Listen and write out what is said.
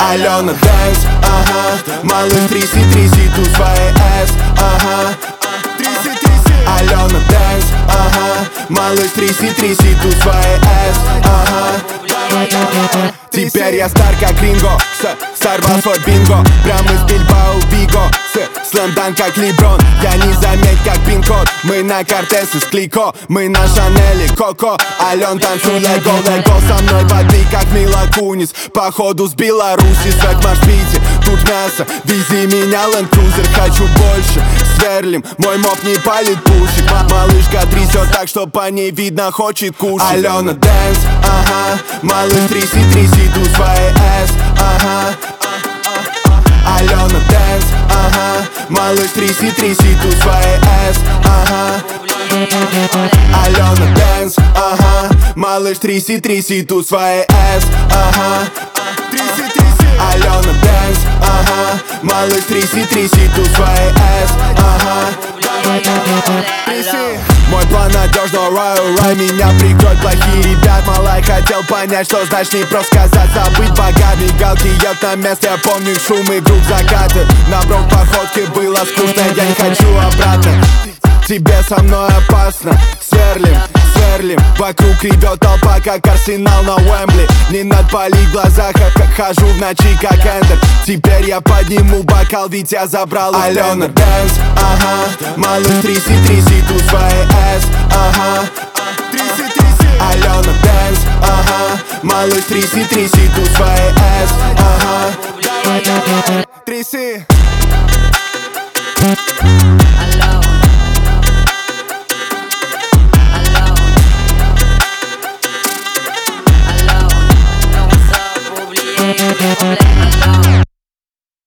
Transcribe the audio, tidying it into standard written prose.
Алена Дэнс, ага. Малыш, тряси, тряси ту свои эс, ага. Алена Дэнс, ага. Малыш, тряси, тряси ту свои эс, ага. Теперь я стар как Ринго, сорвал свой бинго. Прямо из Бильбао Виго, слэмдан как Леброн. Я не заметь как пин-код. Мы на Кортес из Клико, мы на Шанели Коко. Ален, танцуй, лего, лего. Со мной воды как Мила Кунис. Походу с Беларуси, как в Машпите. Тут мясо, вези меня, Land Cruiser. Хочу больше, сверлим, мой моп не палит пушек. Малышка трясет так, что по ней видно, хочет кушать. Алена Дэнс, ага. Малыш, тряси, тряси ту свои эс, ага. Алена Дэнс, ага. Малыш, тряси, тряси ту свои эс, ага. Алена Дэнс, ага. Малыш, тряси, тряси ту свои эс, ага. Алена Дэнс, ага. Малыш, тряси, тряси ту свои эс, ага. Мой план надежно, рай, меня прикроют плохие ребят. Малай хотел понять, что значит не просто сказать, забыть богат. Мигалки ед на месте, я помню шум и групп закаты. На брок походке было скучно, я не хочу обратно. Тебе со мной опасно, сверлим, сверлим. Вокруг ревет толпа, как Арсенал на Уэмбли. Не надпали в глазах, как хожу в ночи, как Эндер. Теперь я подниму бокал, ведь я забрал Алена Дэнс, ага. Малыш, тряси, тряси ту свои эс, ага. Алена Дэнс, ага. Малыш, тряси, тряси ту свои эс, ага. Тряси. Alone.